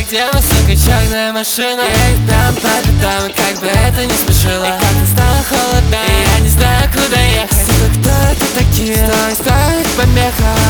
тема, сука, черная машина. Я их дам по пятам, и как бы это не смешило. И как-то стало холодно, и я не знаю, куда ехать. Сука, кто это такие? Стой, помеха.